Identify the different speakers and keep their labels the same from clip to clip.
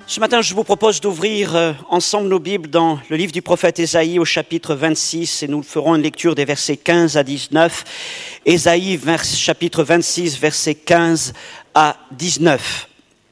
Speaker 1: Ce matin, je vous propose d'ouvrir ensemble nos Bibles dans le livre du prophète Ésaïe au chapitre 26 et nous ferons une lecture des versets 15 à 19. Ésaïe, chapitre 26, versets 15 à 19.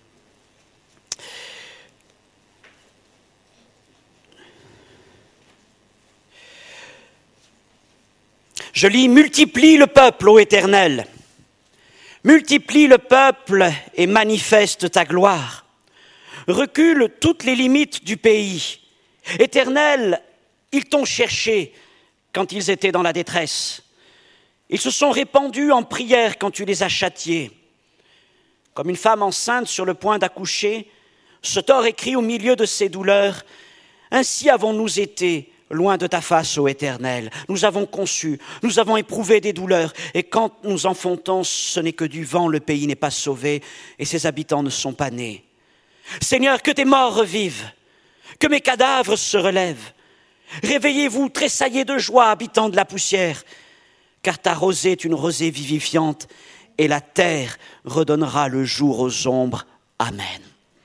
Speaker 1: Je lis « Multiplie le peuple, ô Éternel, multiplie le peuple et manifeste ta gloire. Recule toutes les limites du pays. Éternel, ils t'ont cherché quand ils étaient dans la détresse. Ils se sont répandus en prière quand tu les as châtiés. Comme une femme enceinte sur le point d'accoucher, se tord et crie au milieu de ses douleurs. Ainsi avons-nous été loin de ta face, ô Éternel. Nous avons conçu, nous avons éprouvé des douleurs. Et quand nous enfantons, ce n'est que du vent, le pays n'est pas sauvé et ses habitants ne sont pas nés. Seigneur, que tes morts revivent, que mes cadavres se relèvent. Réveillez-vous, tressaillez de joie, habitants de la poussière, car ta rosée est une rosée vivifiante, et la terre redonnera le jour aux ombres. Amen.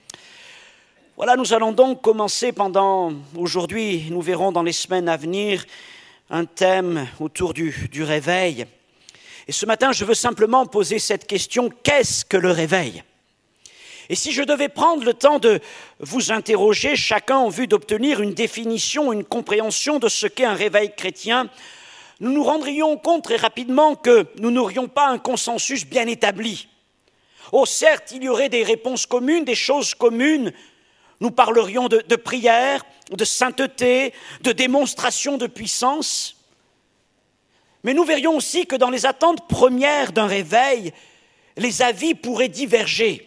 Speaker 1: Voilà, nous allons donc commencer aujourd'hui, nous verrons dans les semaines à venir, un thème autour du réveil. Et ce matin, je veux simplement poser cette question, qu'est-ce que le réveil ? Et si je devais prendre le temps de vous interroger, chacun en vue d'obtenir une définition, une compréhension de ce qu'est un réveil chrétien, nous nous rendrions compte très rapidement que nous n'aurions pas un consensus bien établi. Oh, certes, il y aurait des réponses communes, des choses communes. Nous parlerions de prière, de sainteté, de démonstration de puissance. Mais nous verrions aussi que dans les attentes premières d'un réveil, les avis pourraient diverger.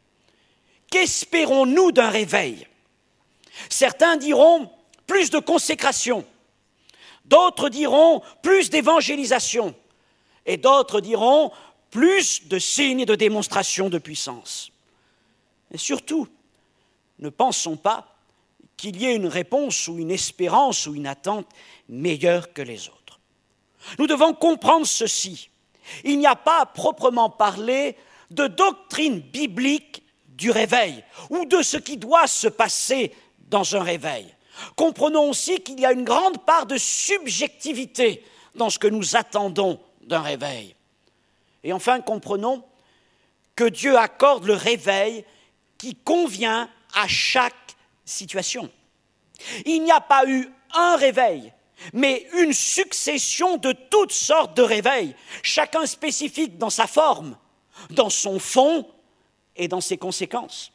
Speaker 1: Qu'espérons-nous d'un réveil ? Certains diront plus de consécration, d'autres diront plus d'évangélisation, et d'autres diront plus de signes et de démonstrations de puissance. Et surtout, ne pensons pas qu'il y ait une réponse ou une espérance ou une attente meilleure que les autres. Nous devons comprendre ceci. Il n'y a pas à proprement parler de doctrine biblique du réveil ou de ce qui doit se passer dans un réveil. Comprenons aussi qu'il y a une grande part de subjectivité dans ce que nous attendons d'un réveil. Et enfin, comprenons que Dieu accorde le réveil qui convient à chaque situation. Il n'y a pas eu un réveil, mais une succession de toutes sortes de réveils, chacun spécifique dans sa forme, dans son fond et dans ses conséquences.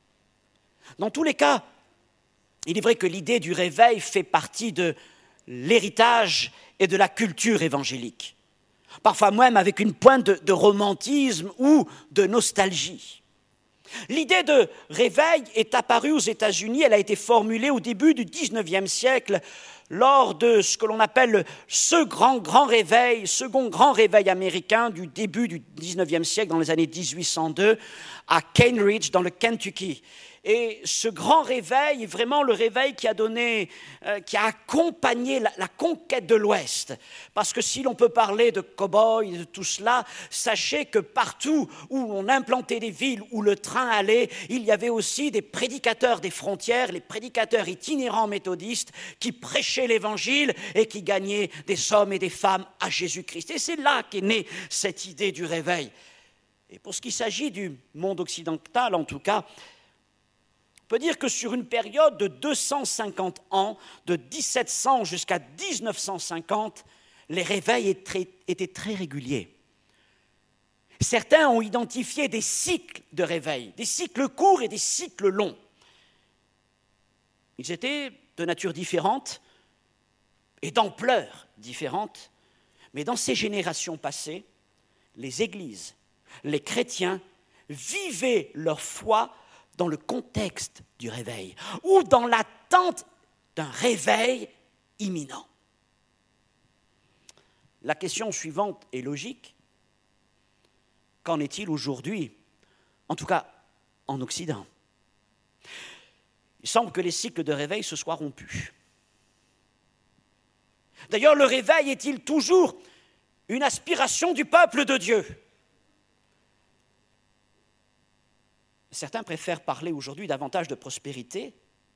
Speaker 1: Dans tous les cas, il est vrai que l'idée du réveil fait partie de l'héritage et de la culture évangélique, parfois même avec une pointe de romantisme ou de nostalgie. L'idée de réveil est apparue aux États-Unis, elle a été formulée au début du 19e siècle lors de ce que l'on appelle ce second grand réveil américain du début du 19e siècle, dans les années 1802, à Cambridge, dans le Kentucky. Et ce grand réveil est vraiment le réveil qui a accompagné la conquête de l'Ouest. Parce que si l'on peut parler de cow-boys et de tout cela, sachez que partout où on implantait des villes où le train allait, il y avait aussi des prédicateurs des frontières, les prédicateurs itinérants méthodistes qui prêchaient l'Évangile et qui gagnaient des hommes et des femmes à Jésus-Christ. Et c'est là qu'est née cette idée du réveil. Et pour ce qui s'agit du monde occidental, en tout cas, on peut dire que sur une période de 250 ans, de 1700 jusqu'à 1950, les réveils étaient très réguliers. Certains ont identifié des cycles de réveil, des cycles courts et des cycles longs. Ils étaient de nature différente et d'ampleur différente, mais dans ces générations passées, les églises, les chrétiens vivaient leur foi dans le contexte du réveil ou dans l'attente d'un réveil imminent. La question suivante est logique. Qu'en est-il aujourd'hui, en tout cas en Occident ? Il semble que les cycles de réveil se soient rompus. D'ailleurs, le réveil est-il toujours une aspiration du peuple de Dieu ? Certains préfèrent parler aujourd'hui davantage de prospérité,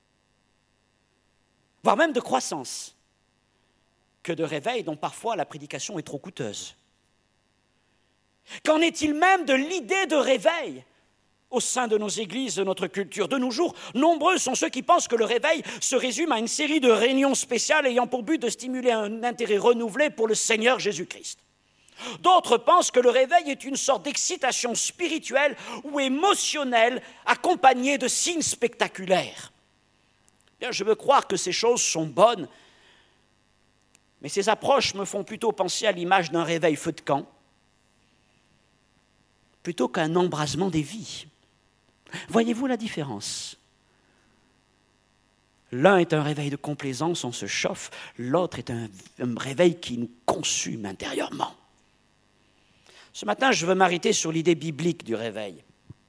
Speaker 1: voire même de croissance, que de réveil dont parfois la prédication est trop coûteuse. Qu'en est-il même de l'idée de réveil au sein de nos églises, de notre culture? De nos jours, nombreux sont ceux qui pensent que le réveil se résume à une série de réunions spéciales ayant pour but de stimuler un intérêt renouvelé pour le Seigneur Jésus-Christ. D'autres pensent que le réveil est une sorte d'excitation spirituelle ou émotionnelle accompagnée de signes spectaculaires. Bien, je veux croire que ces choses sont bonnes, mais ces approches me font plutôt penser à l'image d'un réveil feu de camp plutôt qu'à un embrasement des vies. Voyez-vous la différence? L'un est un réveil de complaisance, on se chauffe, l'autre est un réveil qui nous consume intérieurement. Ce matin, je veux m'arrêter sur l'idée biblique du réveil,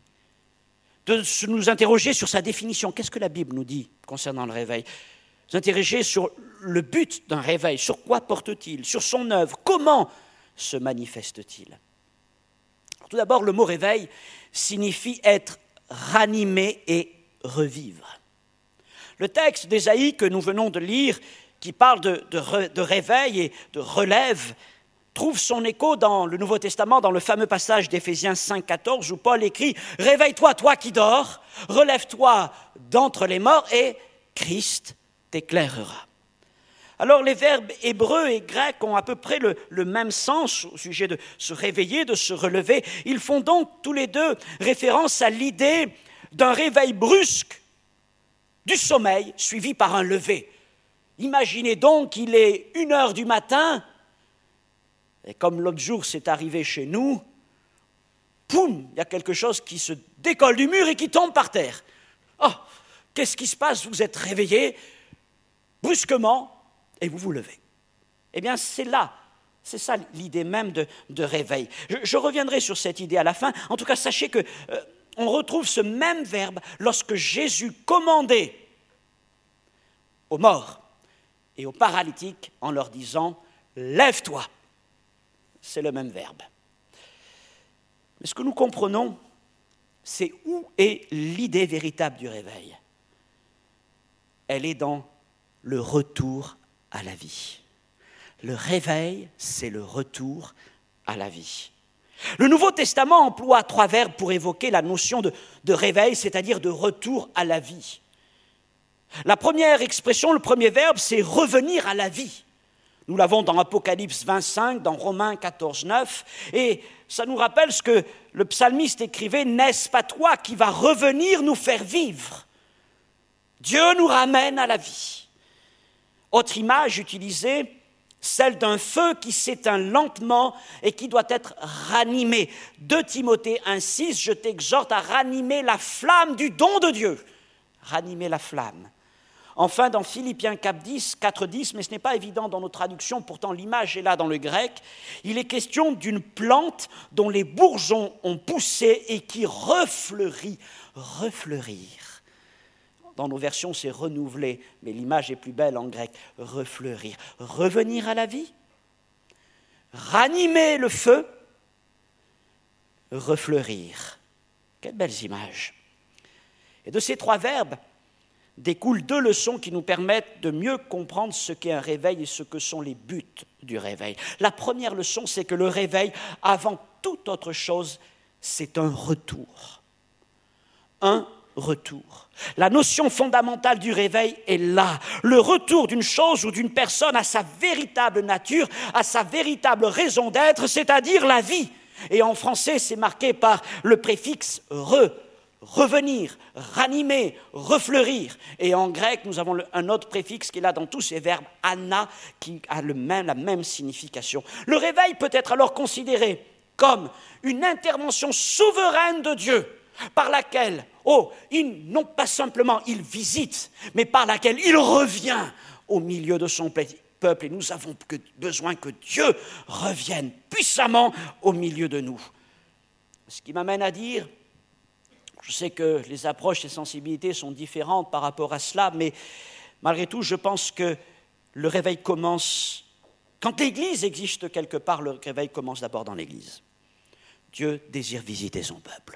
Speaker 1: de nous interroger sur sa définition. Qu'est-ce que la Bible nous dit concernant le réveil? Nous interroger sur le but d'un réveil, sur quoi porte-t-il, sur son œuvre, comment se manifeste-t-il? Tout d'abord, le mot réveil signifie être ranimé et revivre. Le texte d'Ésaïe que nous venons de lire, qui parle de réveil et de relève, trouve son écho dans le Nouveau Testament, dans le fameux passage d'Éphésiens 5,14, où Paul écrit « Réveille-toi, toi qui dors, relève-toi d'entre les morts, et Christ t'éclairera. » Alors les verbes hébreux et grecs ont à peu près le même sens au sujet de se réveiller, de se relever. Ils font donc tous les deux référence à l'idée d'un réveil brusque du sommeil suivi par un lever. Imaginez donc qu'il est 1h du matin, et comme l'autre jour c'est arrivé chez nous, poum, il y a quelque chose qui se décolle du mur et qui tombe par terre. Oh, qu'est-ce qui se passe? Vous êtes réveillé brusquement et vous vous levez. Eh bien, c'est ça l'idée même de réveil. Je reviendrai sur cette idée à la fin. En tout cas, sachez que on retrouve ce même verbe lorsque Jésus commandait aux morts et aux paralytiques en leur disant « Lève-toi ». C'est le même verbe. Mais ce que nous comprenons, c'est où est l'idée véritable du réveil. Elle est dans le retour à la vie. Le réveil, c'est le retour à la vie. Le Nouveau Testament emploie 3 verbes pour évoquer la notion de réveil, c'est-à-dire de retour à la vie. La première expression, le premier verbe, c'est revenir à la vie. Nous l'avons dans Apocalypse 25, dans Romains 14, 9, et ça nous rappelle ce que le psalmiste écrivait « N'est-ce pas toi qui vas revenir nous faire vivre ?» Dieu nous ramène à la vie. Autre image utilisée, celle d'un feu qui s'éteint lentement et qui doit être ranimé. 2 Timothée 1,6, je t'exhorte à ranimer la flamme du don de Dieu. Ranimer la flamme. Enfin, dans Philippiens 4,10, mais ce n'est pas évident dans nos traductions, pourtant l'image est là dans le grec, il est question d'une plante dont les bourgeons ont poussé et qui refleurit, refleurir. Dans nos versions, c'est renouveler, mais l'image est plus belle en grec, refleurir. Revenir à la vie, ranimer le feu, refleurir. Quelles belles images. Et de ces 3 verbes découlent 2 leçons qui nous permettent de mieux comprendre ce qu'est un réveil et ce que sont les buts du réveil. La première leçon, c'est que le réveil, avant toute autre chose, c'est un retour. Un retour. La notion fondamentale du réveil est là. Le retour d'une chose ou d'une personne à sa véritable nature, à sa véritable raison d'être, c'est-à-dire la vie. Et en français, c'est marqué par le préfixe « revenir, ranimer, refleurir. Et en grec, nous avons un autre préfixe qui est là dans tous ces verbes, ana, qui a la même signification. Le réveil peut être alors considéré comme une intervention souveraine de Dieu, par laquelle, non pas simplement il visite, mais par laquelle il revient au milieu de son peuple. Et nous avons besoin que Dieu revienne puissamment au milieu de nous. Ce qui m'amène à dire, je sais que les approches et sensibilités sont différentes par rapport à cela, mais malgré tout, je pense que le réveil commence, quand l'Église existe quelque part, le réveil commence d'abord dans l'Église. Dieu désire visiter son peuple.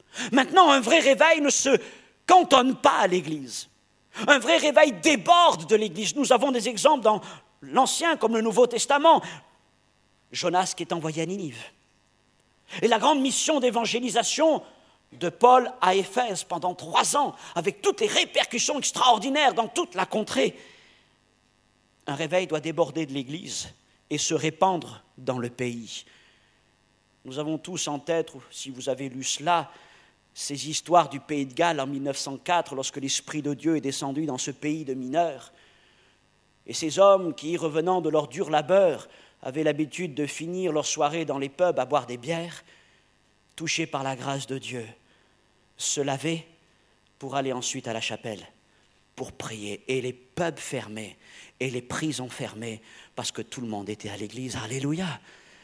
Speaker 1: Maintenant, un vrai réveil ne se cantonne pas à l'Église. Un vrai réveil déborde de l'Église. Nous avons des exemples dans l'Ancien comme le Nouveau Testament. Jonas qui est envoyé à Ninive. Et la grande mission d'évangélisation de Paul à Éphèse pendant 3 ans, avec toutes les répercussions extraordinaires dans toute la contrée. Un réveil doit déborder de l'Église et se répandre dans le pays. Nous avons tous en tête, si vous avez lu cela, ces histoires du pays de Galles en 1904, lorsque l'Esprit de Dieu est descendu dans ce pays de mineurs. Et ces hommes qui, revenant de leur dur labeur, avaient l'habitude de finir leur soirée dans les pubs à boire des bières, touchés par la grâce de Dieu, se laver pour aller ensuite à la chapelle, pour prier. Et les pubs fermés, et les prisons fermées, parce que tout le monde était à l'église. Alléluia!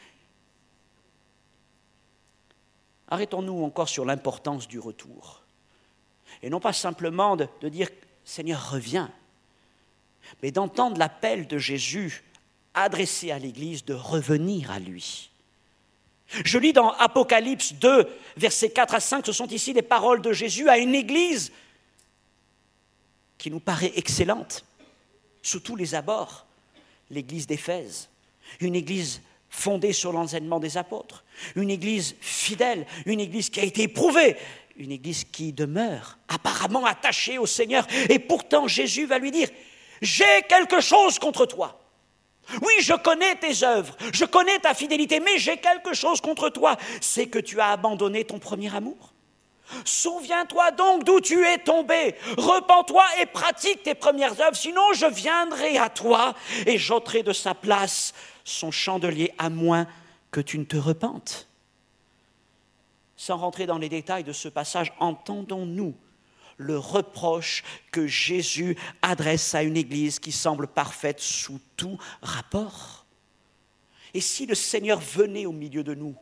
Speaker 1: Arrêtons-nous encore sur l'importance du retour. Et non pas simplement de dire « Seigneur, reviens », mais d'entendre l'appel de Jésus adressé à l'Église de revenir à lui. Je lis dans Apocalypse 2, versets 4 à 5, ce sont ici les paroles de Jésus à une Église qui nous paraît excellente, sous tous les abords, l'Église d'Éphèse, une Église fondée sur l'enseignement des apôtres, une Église fidèle, une Église qui a été éprouvée, une Église qui demeure apparemment attachée au Seigneur. Et pourtant, Jésus va lui dire « J'ai quelque chose contre toi. Oui, je connais tes œuvres, je connais ta fidélité, mais j'ai quelque chose contre toi. C'est que tu as abandonné ton premier amour. Souviens-toi donc d'où tu es tombé. Repens-toi et pratique tes premières œuvres, sinon je viendrai à toi et j'ôterai de sa place son chandelier, à moins que tu ne te repentes. » Sans rentrer dans les détails de ce passage, entendons-nous le reproche que Jésus adresse à une Église qui semble parfaite sous tout rapport. Et si le Seigneur venait au milieu de nous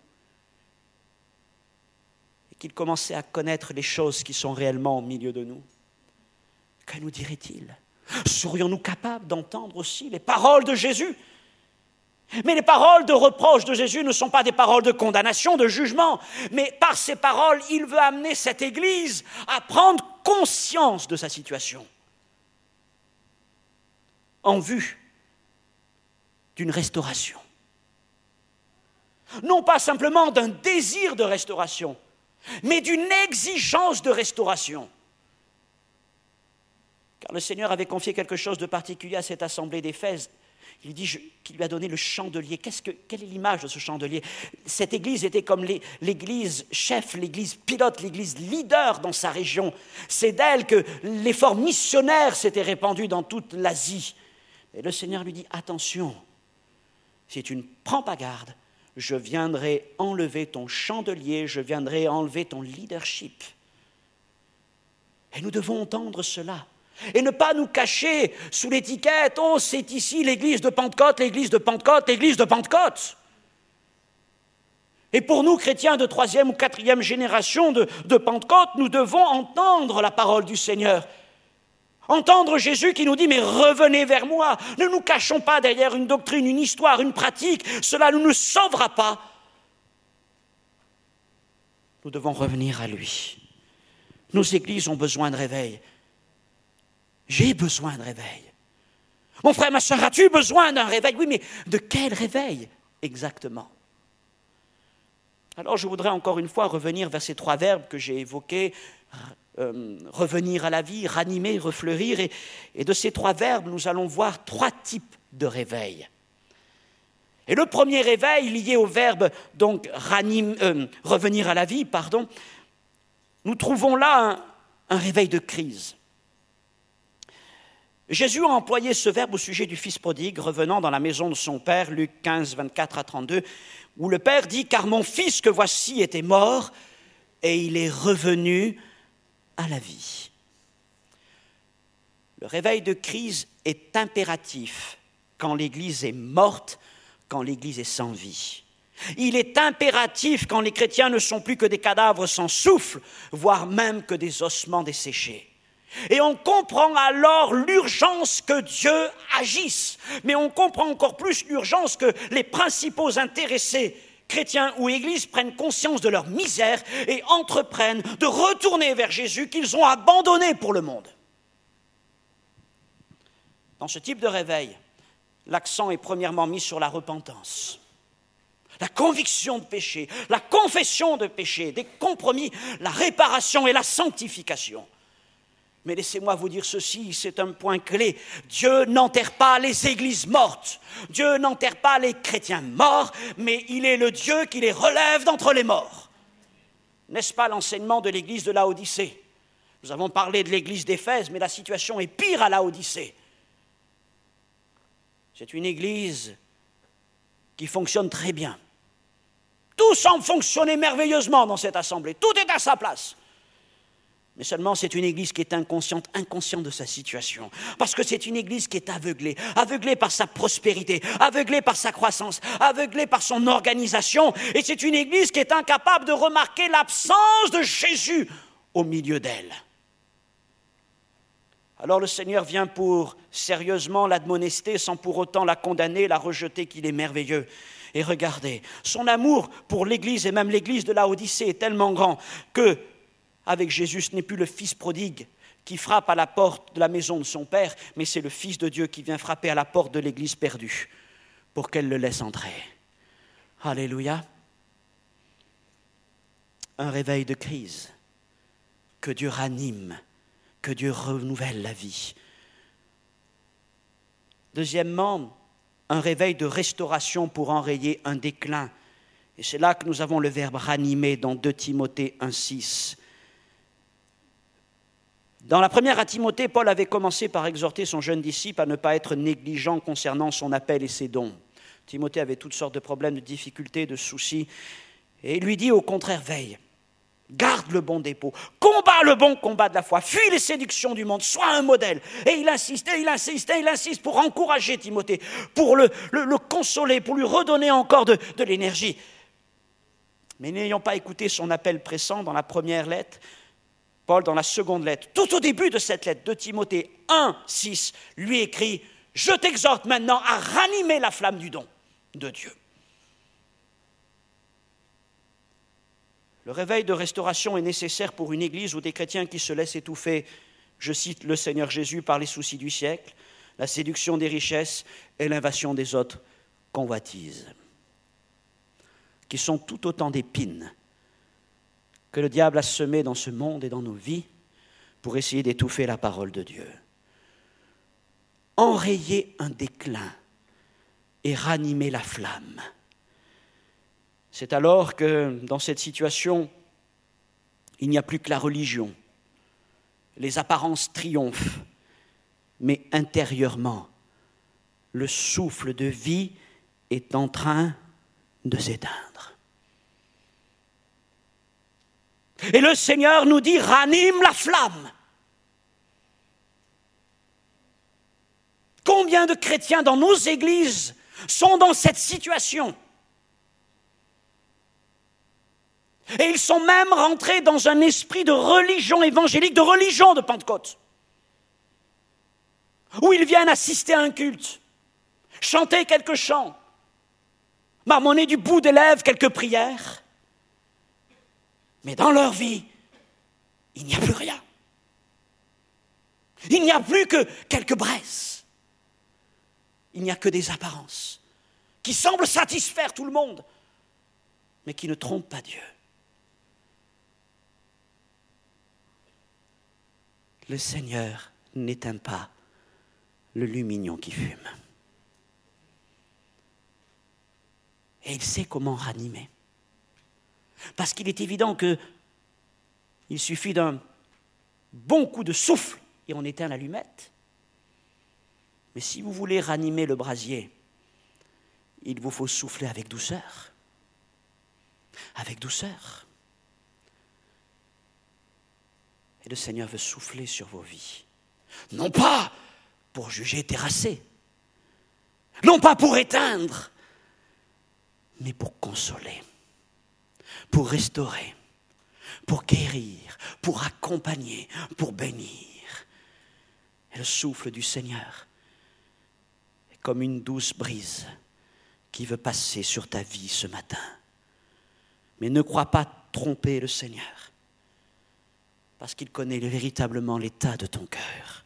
Speaker 1: et qu'il commençait à connaître les choses qui sont réellement au milieu de nous, que nous dirait-il? Serions-nous capables d'entendre aussi les paroles de Jésus? Mais les paroles de reproche de Jésus ne sont pas des paroles de condamnation, de jugement, mais par ces paroles, il veut amener cette Église à prendre conscience de sa situation en vue d'une restauration. Non pas simplement d'un désir de restauration, mais d'une exigence de restauration. Car le Seigneur avait confié quelque chose de particulier à cette assemblée d'Éphèse. Il dit qu'il lui a donné le chandelier. Quelle est l'image de ce chandelier? Cette église était comme l'église chef, l'église pilote, l'église leader dans sa région. C'est d'elle que l'effort missionnaire s'était répandu dans toute l'Asie. Et le Seigneur lui dit, attention, si tu ne prends pas garde, je viendrai enlever ton chandelier, je viendrai enlever ton leadership. Et nous devons entendre cela. Et ne pas nous cacher sous l'étiquette « Oh, c'est ici l'église de Pentecôte, l'église de Pentecôte, l'église de Pentecôte ». Et pour nous, chrétiens de 3e ou 4e génération de Pentecôte, nous devons entendre la parole du Seigneur. Entendre Jésus qui nous dit « Mais revenez vers moi ». Ne nous cachons pas derrière une doctrine, une histoire, une pratique. Cela ne nous sauvera pas. Nous devons revenir à lui. Nos églises ont besoin de réveil. J'ai besoin de réveil. Mon frère, ma soeur, as-tu besoin d'un réveil? Oui, mais de quel réveil exactement? Alors je voudrais encore une fois revenir vers ces 3 verbes que j'ai évoqués, revenir à la vie, ranimer, refleurir. Et de ces 3 verbes, nous allons voir 3 types de réveil. Et le premier réveil, lié au verbe donc revenir à la vie, nous trouvons là un réveil de crise. Jésus a employé ce verbe au sujet du fils prodigue revenant dans la maison de son père, Luc 15, 24 à 32, où le père dit « Car mon fils que voici était mort, et il est revenu à la vie. » Le réveil de crise est impératif quand l'Église est morte, quand l'Église est sans vie. Il est impératif quand les chrétiens ne sont plus que des cadavres sans souffle, voire même que des ossements desséchés. Et on comprend alors l'urgence que Dieu agisse, mais on comprend encore plus l'urgence que les principaux intéressés chrétiens ou églises prennent conscience de leur misère et entreprennent de retourner vers Jésus qu'ils ont abandonné pour le monde. Dans ce type de réveil, l'accent est premièrement mis sur la repentance, la conviction de péché, la confession de péché, des compromis, la réparation et la sanctification. Mais laissez-moi vous dire ceci, c'est un point clé. Dieu n'enterre pas les églises mortes. Dieu n'enterre pas les chrétiens morts, mais il est le Dieu qui les relève d'entre les morts. N'est-ce pas l'enseignement de l'église de Laodicée? Nous avons parlé de l'église d'Éphèse, mais la situation est pire à Laodicée. C'est une église qui fonctionne très bien. Tout semble fonctionner merveilleusement dans cette assemblée. Tout est à sa place. Mais seulement c'est une église qui est inconsciente de sa situation. Parce que c'est une église qui est aveuglée par sa prospérité, aveuglée par sa croissance, aveuglée par son organisation. Et c'est une église qui est incapable de remarquer l'absence de Jésus au milieu d'elle. Alors le Seigneur vient pour sérieusement l'admonester sans pour autant la condamner, la rejeter, qu'il est merveilleux. Et regardez, son amour pour l'église et même l'église de Laodicée est tellement grand que avec Jésus, ce n'est plus le fils prodigue qui frappe à la porte de la maison de son père, mais c'est le Fils de Dieu qui vient frapper à la porte de l'église perdue pour qu'elle le laisse entrer. Alléluia. Un réveil de crise, que Dieu ranime, que Dieu renouvelle la vie. Deuxièmement, un réveil de restauration pour enrayer un déclin. Et c'est là que nous avons le verbe ranimer dans 2 Timothée 1,6. Dans la première à Timothée, Paul avait commencé par exhorter son jeune disciple à ne pas être négligent concernant son appel et ses dons. Timothée avait toutes sortes de problèmes, de difficultés, de soucis. Et il lui dit au contraire, veille, garde le bon dépôt, combat le bon combat de la foi, fuis les séductions du monde, sois un modèle. Et il insiste pour encourager Timothée, pour le consoler, pour lui redonner encore de l'énergie. Mais n'ayant pas écouté son appel pressant dans la première lettre, Paul, dans la seconde lettre, tout au début de cette lettre de Timothée 1,6, lui écrit « Je t'exhorte maintenant à ranimer la flamme du don de Dieu ». Le réveil de restauration est nécessaire pour une église ou des chrétiens qui se laissent étouffer, je cite le Seigneur Jésus, par les soucis du siècle, la séduction des richesses et l'invasion des autres convoitises, qui sont tout autant d'épines que le diable a semé dans ce monde et dans nos vies pour essayer d'étouffer la parole de Dieu. Enrayer un déclin et ranimer la flamme. C'est alors que, dans cette situation, il n'y a plus que la religion. Les apparences triomphent, mais intérieurement, le souffle de vie est en train de s'éteindre. Et le Seigneur nous dit, ranime la flamme. Combien de chrétiens dans nos églises sont dans cette situation? Et ils sont même rentrés dans un esprit de religion évangélique, de religion de Pentecôte, où ils viennent assister à un culte, chanter quelques chants, marmonner du bout des lèvres quelques prières, mais dans leur vie, il n'y a plus rien. Il n'y a plus que quelques braises. Il n'y a que des apparences qui semblent satisfaire tout le monde, mais qui ne trompent pas Dieu. Le Seigneur n'éteint pas le lumignon qui fume. Et il sait comment ranimer. Parce qu'il est évident qu'il suffit d'un bon coup de souffle et on éteint l'allumette. Mais si vous voulez ranimer le brasier, il vous faut souffler avec douceur. Avec douceur. Et le Seigneur veut souffler sur vos vies. Non pas pour juger, terrasser. Non pas pour éteindre, mais pour consoler. Pour restaurer, pour guérir, pour accompagner, pour bénir. Et le souffle du Seigneur est comme une douce brise qui veut passer sur ta vie ce matin. Mais ne crois pas tromper le Seigneur, parce qu'il connaît véritablement l'état de ton cœur.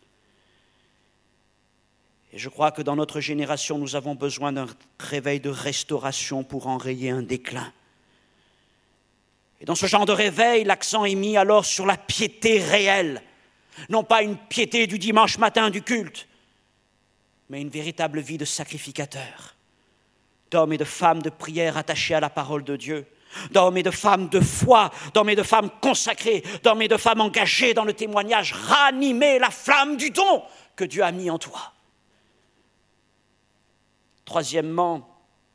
Speaker 1: Et je crois que dans notre génération, nous avons besoin d'un réveil de restauration pour enrayer un déclin. Et dans ce genre de réveil, l'accent est mis alors sur la piété réelle. Non pas une piété du dimanche matin du culte, mais une véritable vie de sacrificateur, d'hommes et de femmes de prière attachés à la parole de Dieu, d'hommes et de femmes de foi, d'hommes et de femmes consacrés, d'hommes et de femmes engagés dans le témoignage, ranimer la flamme du don que Dieu a mis en toi. Troisièmement,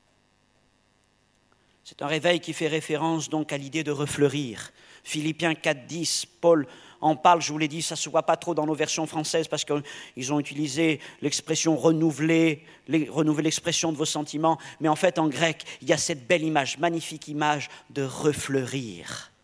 Speaker 1: c'est un réveil qui fait référence donc à l'idée de refleurir. Philippiens 4,10, Paul en parle, je vous l'ai dit, ça ne se voit pas trop dans nos versions françaises parce qu'ils ont utilisé l'expression renouveler l'expression de vos sentiments, mais en fait en grec, il y a cette belle image, magnifique image de refleurir.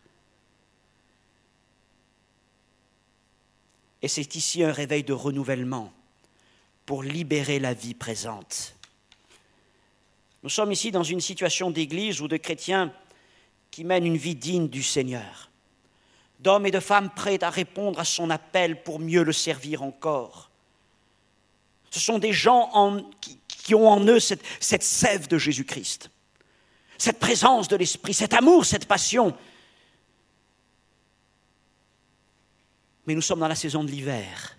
Speaker 1: Et c'est ici un réveil de renouvellement pour libérer la vie présente. Nous sommes ici dans une situation d'église ou de chrétiens qui mènent une vie digne du Seigneur, d'hommes et de femmes prêts à répondre à son appel pour mieux le servir encore. Ce sont des gens qui ont en eux cette sève de Jésus-Christ, cette présence de l'Esprit, cet amour, cette passion. Mais nous sommes dans la saison de l'hiver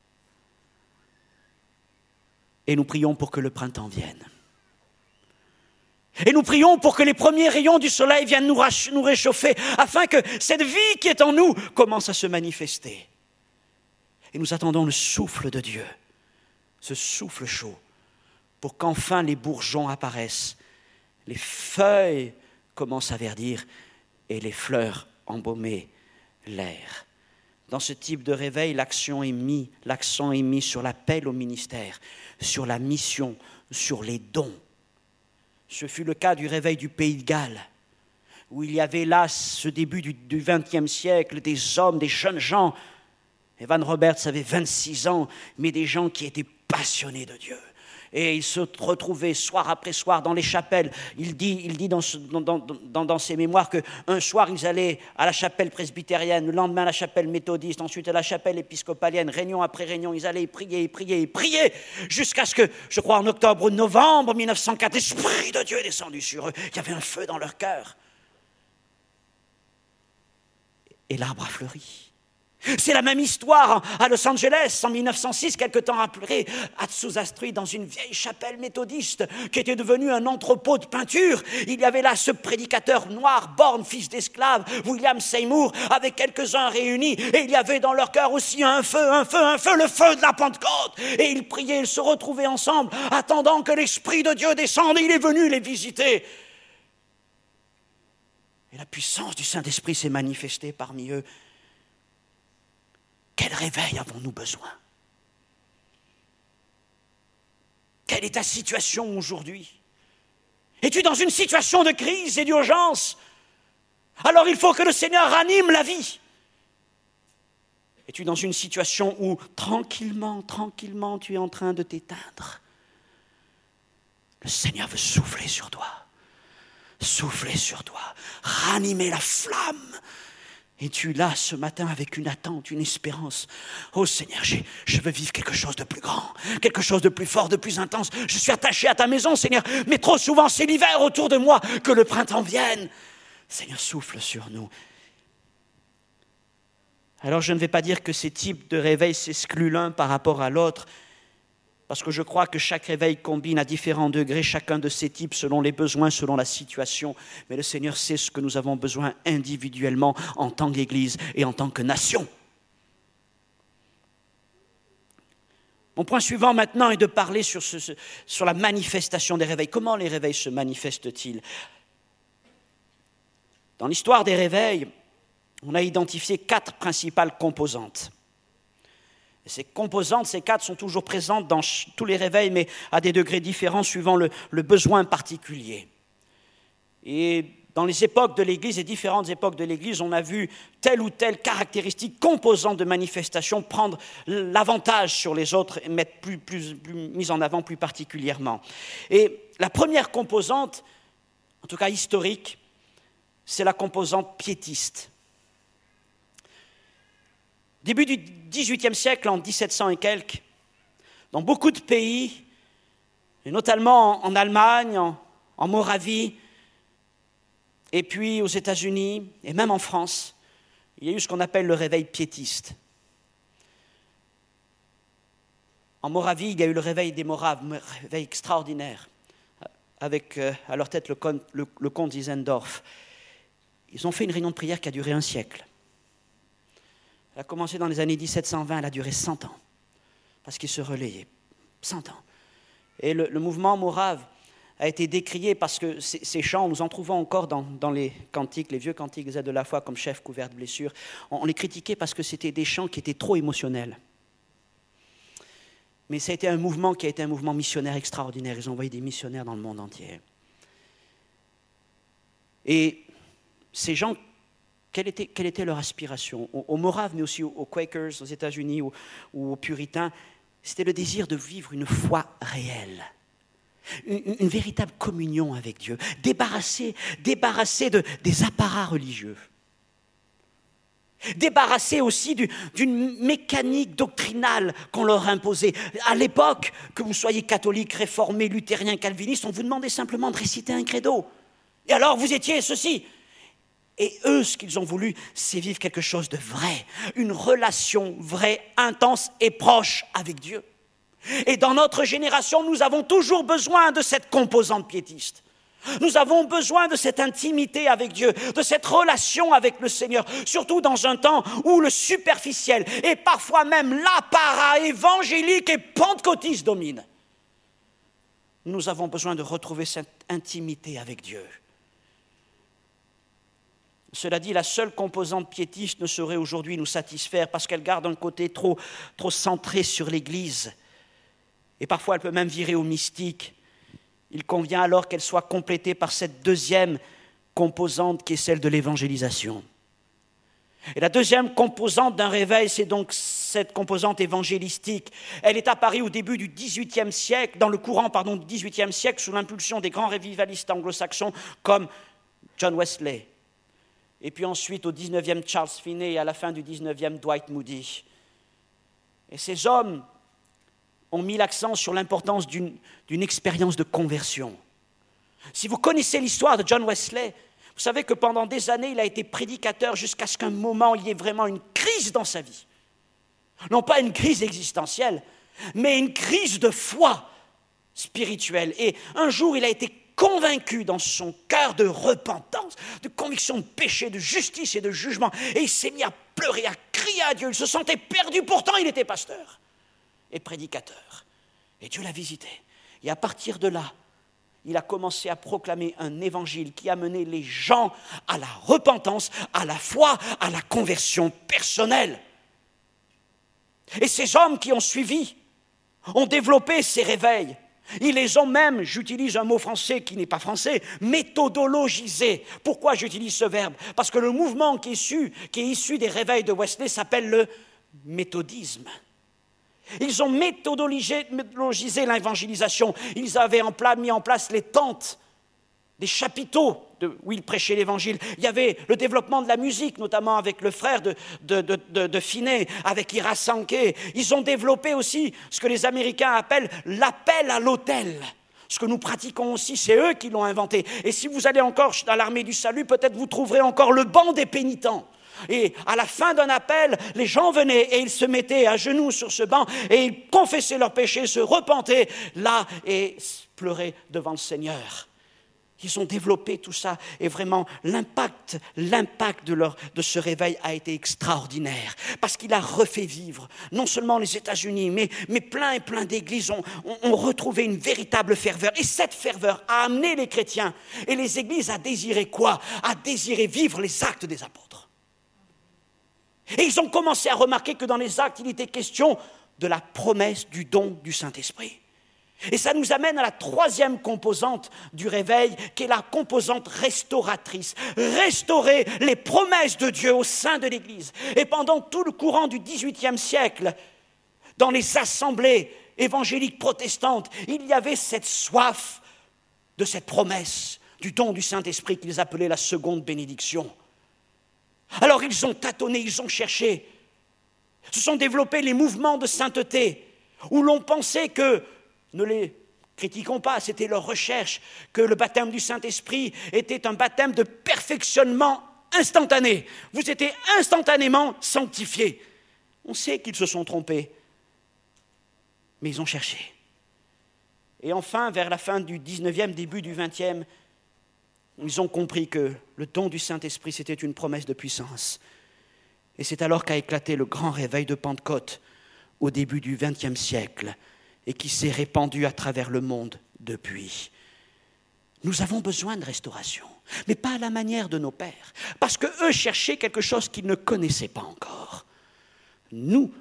Speaker 1: et nous prions pour que le printemps vienne. Et nous prions pour que les premiers rayons du soleil viennent nous réchauffer, afin que cette vie qui est en nous commence à se manifester. Et nous attendons le souffle de Dieu, ce souffle chaud, pour qu'enfin les bourgeons apparaissent, les feuilles commencent à verdir et les fleurs embaumer l'air. Dans ce type de réveil, l'accent est mis sur l'appel au ministère, sur la mission, sur les dons. Ce fut le cas du réveil du Pays de Galles, où il y avait là, ce début du XXe siècle, des hommes, des jeunes gens. Evan Roberts avait 26 ans, mais des gens qui étaient passionnés de Dieu. Et ils se retrouvaient soir après soir dans les chapelles. Il dit dans ses mémoires qu'un soir, ils allaient à la chapelle presbytérienne, le lendemain à la chapelle méthodiste, ensuite à la chapelle épiscopalienne, réunion après réunion. Ils allaient prier, jusqu'à ce que, je crois en octobre ou novembre 1904, l'Esprit de Dieu est descendu sur eux. Il y avait un feu dans leur cœur. Et l'arbre a fleuri. C'est la même histoire à Los Angeles en 1906, quelque temps après, à Azusa Street, dans une vieille chapelle méthodiste qui était devenue un entrepôt de peinture. Il y avait là ce prédicateur noir, borgne, fils d'esclave, William Seymour, avec quelques-uns réunis, et il y avait dans leur cœur aussi un feu, le feu de la Pentecôte. Et ils priaient, ils se retrouvaient ensemble, attendant que l'Esprit de Dieu descende, et il est venu les visiter. Et la puissance du Saint-Esprit s'est manifestée parmi eux. Quel réveil avons-nous besoin? Quelle est ta situation aujourd'hui? Es-tu dans une situation de crise et d'urgence? Alors il faut que le Seigneur ranime la vie. Es-tu dans une situation où tranquillement, tu es en train de t'éteindre? Le Seigneur veut souffler sur toi, ranimer la flamme. Es-tu là ce matin avec une attente, une espérance? Oh Seigneur, je veux vivre quelque chose de plus grand, quelque chose de plus fort, de plus intense. Je suis attaché à ta maison, Seigneur, mais trop souvent c'est l'hiver autour de moi, que le printemps vienne. Seigneur, souffle sur nous. Alors je ne vais pas dire que ces types de réveils s'excluent l'un par rapport à l'autre, parce que je crois que chaque réveil combine à différents degrés chacun de ces types selon les besoins, selon la situation. Mais le Seigneur sait ce que nous avons besoin individuellement en tant qu'Église et en tant que nation. Mon point suivant maintenant est de parler sur la manifestation des réveils. Comment les réveils se manifestent-ils? Dans l'histoire des réveils, on a identifié 4 principales composantes. Ces composantes, ces 4 sont toujours présentes dans tous les réveils, mais à des degrés différents suivant le besoin particulier. Et dans les époques de l'Église, les différentes époques de l'Église, on a vu telle ou telle caractéristique composante de manifestation prendre l'avantage sur les autres et mettre plus mise en avant plus particulièrement. Et la première composante, en tout cas historique, c'est la composante piétiste. Début du XVIIIe siècle, en 1700 et quelques, dans beaucoup de pays, et notamment en Allemagne, en Moravie, et puis aux États-Unis, et même en France, il y a eu ce qu'on appelle le réveil piétiste. En Moravie, il y a eu le réveil des Moraves, un réveil extraordinaire, avec à leur tête le comte Zinzendorf. Ils ont fait une réunion de prière qui a duré un siècle. Elle a commencé dans les années 1720, elle a duré 100 ans, parce qu'ils se relayaient, 100 ans. Et le mouvement morave a été décrié parce que ces chants, nous en trouvons encore dans les cantiques, les vieux cantiques des aides de la foi, comme Chef couvert de blessures. On les critiquait parce que c'était des chants qui étaient trop émotionnels. Mais ça a été un mouvement qui a été un mouvement missionnaire extraordinaire. Ils ont envoyé des missionnaires dans le monde entier. Et ces gens, quelle était leur aspiration? Aux Moraves, mais aussi aux Quakers, aux États-Unis, ou aux Puritains, c'était le désir de vivre une foi réelle. Une véritable communion avec Dieu. Débarrassé des apparats religieux. Débarrassés aussi d'une mécanique doctrinale qu'on leur imposait. À l'époque, que vous soyez catholique, réformé, luthérien, calviniste, on vous demandait simplement de réciter un credo. Et alors vous étiez ceci. Et eux, ce qu'ils ont voulu, c'est vivre quelque chose de vrai, une relation vraie, intense et proche avec Dieu. Et dans notre génération, nous avons toujours besoin de cette composante piétiste. Nous avons besoin de cette intimité avec Dieu, de cette relation avec le Seigneur, surtout dans un temps où le superficiel et parfois même l'apparat évangélique et pentecôtiste domine. Nous avons besoin de retrouver cette intimité avec Dieu. Cela dit, la seule composante piétiste ne saurait aujourd'hui nous satisfaire parce qu'elle garde un côté trop centré sur l'Église. Et parfois, elle peut même virer au mystique. Il convient alors qu'elle soit complétée par cette deuxième composante qui est celle de l'évangélisation. Et la deuxième composante d'un réveil, c'est donc cette composante évangélistique. Elle est apparue au début du XVIIIe siècle, dans le courant du XVIIIe siècle, sous l'impulsion des grands révivalistes anglo-saxons comme John Wesley. Et puis ensuite, au XIXe, Charles Finney, et à la fin du XIXe, Dwight Moody. Et ces hommes ont mis l'accent sur l'importance d'une expérience de conversion. Si vous connaissez l'histoire de John Wesley, vous savez que pendant des années, il a été prédicateur jusqu'à ce qu'un moment, il y ait vraiment une crise dans sa vie. Non pas une crise existentielle, mais une crise de foi spirituelle. Et un jour, il a été convaincu dans son cœur de repentance, de conviction de péché, de justice et de jugement. Et il s'est mis à pleurer, à crier à Dieu. Il se sentait perdu, pourtant il était pasteur et prédicateur. Et Dieu l'a visité. Et à partir de là, il a commencé à proclamer un évangile qui a mené les gens à la repentance, à la foi, à la conversion personnelle. Et ces hommes qui ont suivi ont développé ces réveils. Ils les ont même, j'utilise un mot français qui n'est pas français, méthodologisés. Pourquoi j'utilise ce verbe? Parce que le mouvement qui est issu des réveils de Wesley s'appelle le méthodisme. Ils ont méthodologisé l'évangélisation. Ils avaient mis en place les tentes, des chapiteaux où ils prêchaient l'évangile. Il y avait le développement de la musique, notamment avec le frère de Finney, avec Ira Sankey. Ils ont développé aussi ce que les Américains appellent l'appel à l'autel. Ce que nous pratiquons aussi, c'est eux qui l'ont inventé. Et si vous allez encore à l'Armée du Salut, peut-être vous trouverez encore le banc des pénitents. Et à la fin d'un appel, les gens venaient et ils se mettaient à genoux sur ce banc et ils confessaient leurs péchés, se repentaient là et pleuraient devant le Seigneur. Ils ont développé tout ça et vraiment l'impact de ce réveil a été extraordinaire parce qu'il a refait vivre non seulement les États-Unis mais plein et plein d'églises ont retrouvé une véritable ferveur et cette ferveur a amené les chrétiens et les églises à désirer quoi? À désirer vivre les actes des apôtres. Et ils ont commencé à remarquer que dans les actes, il était question de la promesse du don du Saint-Esprit. Et ça nous amène à la troisième composante du réveil, qui est la composante restauratrice. Restaurer les promesses de Dieu au sein de l'Église. Et pendant tout le courant du XVIIIe siècle, dans les assemblées évangéliques protestantes, il y avait cette soif de cette promesse du don du Saint-Esprit qu'ils appelaient la seconde bénédiction. Alors ils ont tâtonné, ils ont cherché. Se sont développés les mouvements de sainteté, où l'on pensait que, ne les critiquons pas, c'était leur recherche, que le baptême du Saint-Esprit était un baptême de perfectionnement instantané. Vous étiez instantanément sanctifiés. On sait qu'ils se sont trompés, mais ils ont cherché. Et enfin, vers la fin du 19e, début du 20e, ils ont compris que le don du Saint-Esprit, c'était une promesse de puissance. Et c'est alors qu'a éclaté le grand réveil de Pentecôte au début du XXe siècle et qui s'est répandu à travers le monde depuis. Nous avons besoin de restauration, mais pas à la manière de nos pères, parce qu'eux cherchaient quelque chose qu'ils ne connaissaient pas encore. Nous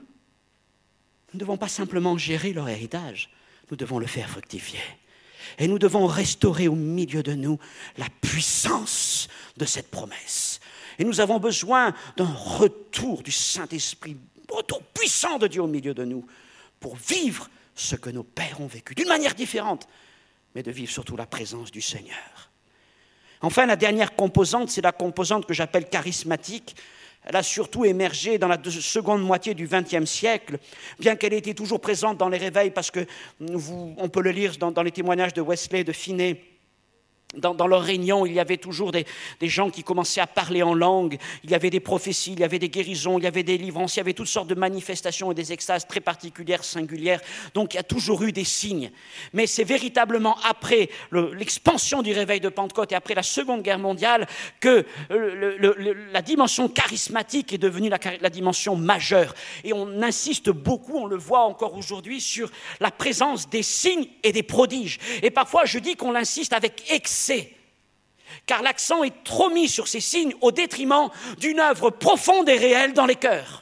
Speaker 1: ne devons pas simplement gérer leur héritage, nous devons le faire fructifier. Et nous devons restaurer au milieu de nous la puissance de cette promesse. Et nous avons besoin d'un retour du Saint-Esprit, un retour puissant de Dieu au milieu de nous, pour vivre ce que nos pères ont vécu, d'une manière différente, mais de vivre surtout la présence du Seigneur. Enfin, la dernière composante, c'est la composante que j'appelle charismatique. Elle a surtout émergé dans la seconde moitié du XXe siècle, bien qu'elle ait été toujours présente dans les réveils, parce que on peut le lire dans les témoignages de Wesley, de Finney. Dans leurs réunions, il y avait toujours des gens qui commençaient à parler en langue, il y avait des prophéties, il y avait des guérisons, il y avait des délivrances, il y avait toutes sortes de manifestations et des extases très particulières, singulières. Donc il y a toujours eu des signes. Mais c'est véritablement après l'expansion du réveil de Pentecôte et après la Seconde Guerre mondiale que la dimension charismatique est devenue la dimension majeure. Et on insiste beaucoup, on le voit encore aujourd'hui, sur la présence des signes et des prodiges. Et parfois je dis qu'on insiste avec excès, car l'accent est trop mis sur ces signes au détriment d'une œuvre profonde et réelle dans les cœurs.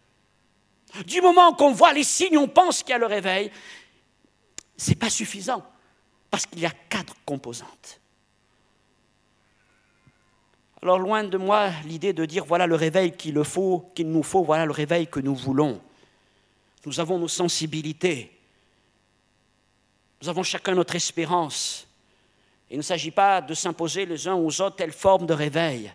Speaker 1: Du moment qu'on voit les signes, on pense qu'il y a le réveil. Ce n'est pas suffisant, parce qu'il y a 4 composantes. Alors loin de moi l'idée de dire voilà le réveil qu'il nous faut, voilà le réveil que nous voulons. Nous avons nos sensibilités, nous avons chacun notre espérance. Il ne s'agit pas de s'imposer les uns aux autres telle forme de réveil.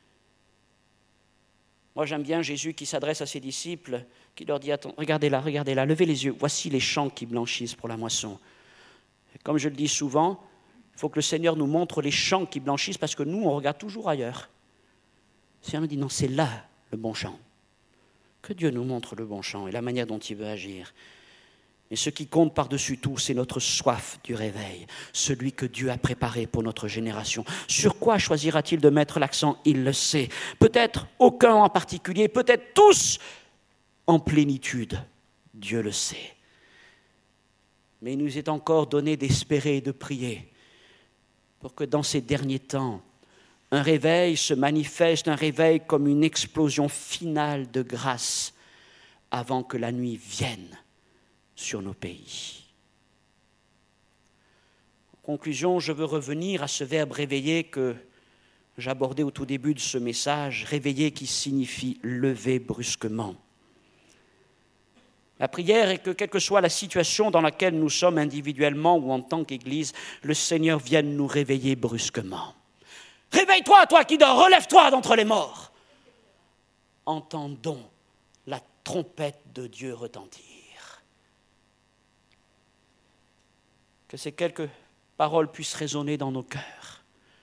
Speaker 1: Moi, j'aime bien Jésus qui s'adresse à ses disciples, qui leur dit, regardez là, levez les yeux, voici les champs qui blanchissent pour la moisson. Et comme je le dis souvent, il faut que le Seigneur nous montre les champs qui blanchissent, parce que nous, on regarde toujours ailleurs. Le Seigneur nous dit, non, c'est là le bon champ. Que Dieu nous montre le bon champ et la manière dont il veut agir. Mais ce qui compte par-dessus tout, c'est notre soif du réveil, celui que Dieu a préparé pour notre génération. Sur quoi choisira-t-il de mettre l'accent? Il le sait. Peut-être aucun en particulier, peut-être tous en plénitude. Dieu le sait. Mais il nous est encore donné d'espérer et de prier pour que dans ces derniers temps, un réveil se manifeste, un réveil comme une explosion finale de grâce avant que la nuit vienne sur nos pays. En conclusion, je veux revenir à ce verbe réveiller que j'abordais au tout début de ce message, réveiller qui signifie lever brusquement. La prière est que, quelle que soit la situation dans laquelle nous sommes individuellement ou en tant qu'Église, le Seigneur vienne nous réveiller brusquement. Réveille-toi, toi qui dors, relève-toi d'entre les morts. Entendons la trompette de Dieu retentir. Que ces quelques paroles puissent résonner dans nos cœurs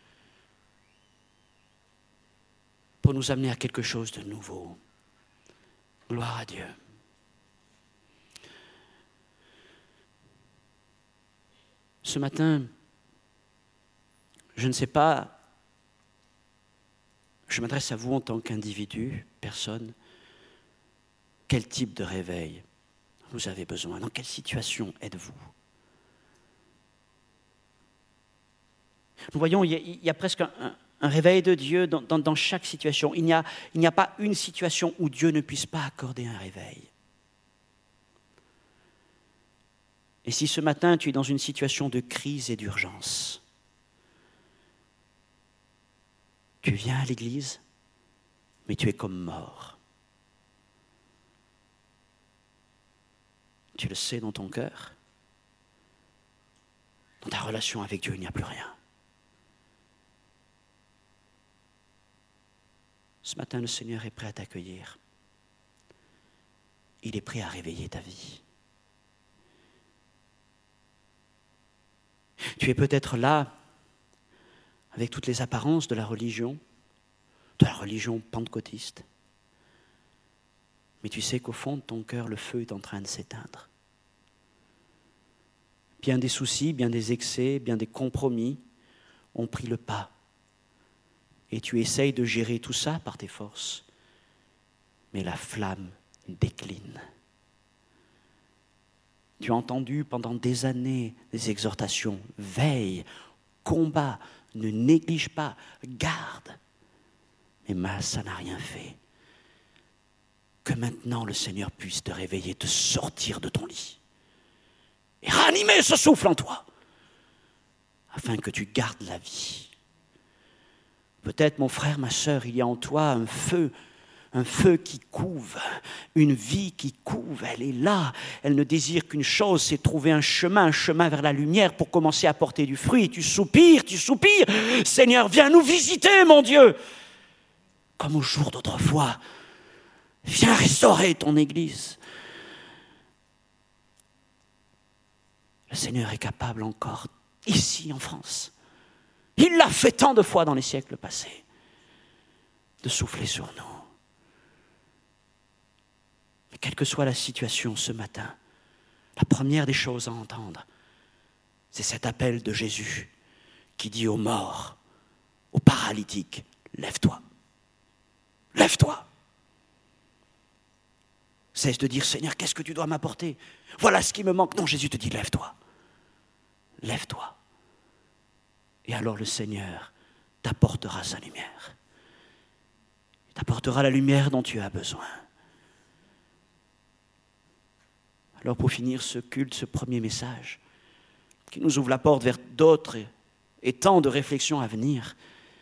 Speaker 1: pour nous amener à quelque chose de nouveau. Gloire à Dieu. Ce matin, je ne sais pas, je m'adresse à vous en tant qu'individu, personne, quel type de réveil vous avez besoin, dans quelle situation êtes-vous? Nous voyons, il y a presque un réveil de Dieu dans chaque situation. Il n'y a pas une situation où Dieu ne puisse pas accorder un réveil. Et si ce matin tu es dans une situation de crise et d'urgence, tu viens à l'église, mais tu es comme mort. Tu le sais dans ton cœur. Dans ta relation avec Dieu, il n'y a plus rien. Ce matin, le Seigneur est prêt à t'accueillir. Il est prêt à réveiller ta vie. Tu es peut-être là avec toutes les apparences de la religion pentecôtiste. Mais tu sais qu'au fond de ton cœur, le feu est en train de s'éteindre. Bien des soucis, bien des excès, bien des compromis ont pris le pas. Et tu essayes de gérer tout ça par tes forces. Mais la flamme décline. Tu as entendu pendant des années des exhortations. Veille, combat, ne néglige pas, garde. Mais ça n'a rien fait. Que maintenant le Seigneur puisse te réveiller, te sortir de ton lit. Et ranimer ce souffle en toi. Afin que tu gardes la vie. Peut-être, mon frère, ma sœur, il y a en toi un feu qui couve, une vie qui couve, elle est là. Elle ne désire qu'une chose, c'est trouver un chemin vers la lumière pour commencer à porter du fruit. Tu soupires. Seigneur, viens nous visiter, mon Dieu. Comme au jour d'autrefois. Viens restaurer ton Église. Le Seigneur est capable encore, ici en France. Il l'a fait tant de fois dans les siècles passés, de souffler sur nous. Mais quelle que soit la situation ce matin, la première des choses à entendre, c'est cet appel de Jésus qui dit aux morts, aux paralytiques, lève-toi, lève-toi. Cesse de dire, Seigneur, qu'est-ce que tu dois m'apporter? Voilà ce qui me manque. Non, Jésus te dit, lève-toi, lève-toi. Et alors le Seigneur t'apportera sa lumière. Il t'apportera la lumière dont tu as besoin. Alors pour finir ce culte, ce premier message, qui nous ouvre la porte vers d'autres et tant de réflexions à venir,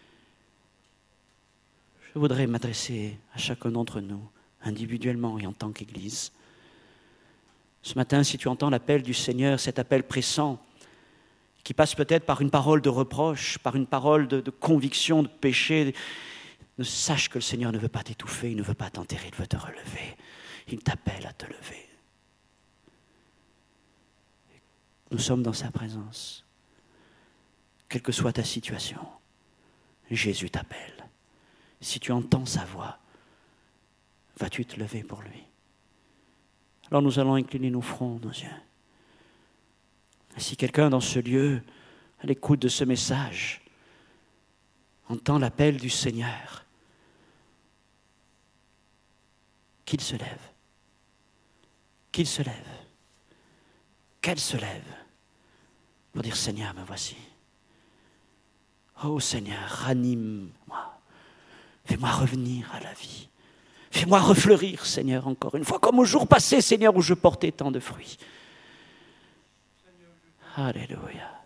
Speaker 1: je voudrais m'adresser à chacun d'entre nous, individuellement et en tant qu'Église. Ce matin, si tu entends l'appel du Seigneur, cet appel pressant, qui passe peut-être par une parole de reproche, par une parole de conviction, de péché, sache que le Seigneur ne veut pas t'étouffer, il ne veut pas t'enterrer, il veut te relever. Il t'appelle à te lever. Nous sommes dans sa présence. Quelle que soit ta situation, Jésus t'appelle. Si tu entends sa voix, vas-tu te lever pour lui? Alors nous allons incliner nos fronts, nos yeux. Si quelqu'un dans ce lieu, à l'écoute de ce message, entend l'appel du Seigneur, qu'il se lève, qu'elle se lève, pour dire, Seigneur, me voici. Oh Seigneur, ranime-moi, fais-moi revenir à la vie, fais-moi refleurir, Seigneur, encore une fois, comme au jour passé, Seigneur, où je portais tant de fruits. Alléluia.